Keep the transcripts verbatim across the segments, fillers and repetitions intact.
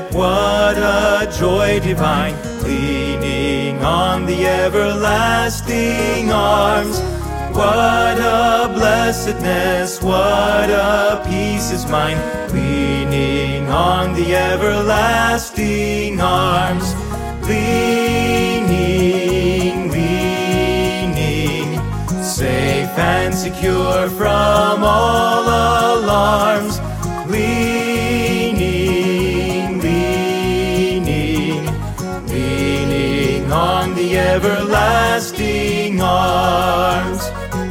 what a joy divine, leaning on the everlasting arms. What a blessedness, what a peace is mine, leaning on the everlasting arms. Leaning, leaning, safe and secure from all alarms. Leaning, leaning, leaning on the everlasting arms.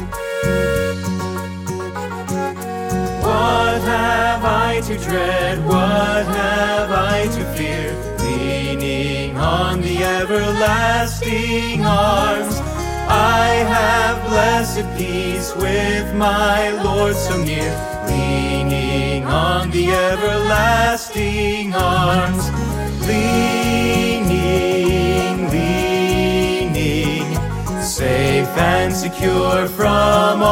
What have I to dread? What have I to fear? Leaning on the everlasting arms. I have blessed peace with my Lord so near, leaning on the everlasting arms. Leaning, leaning, safe and secure from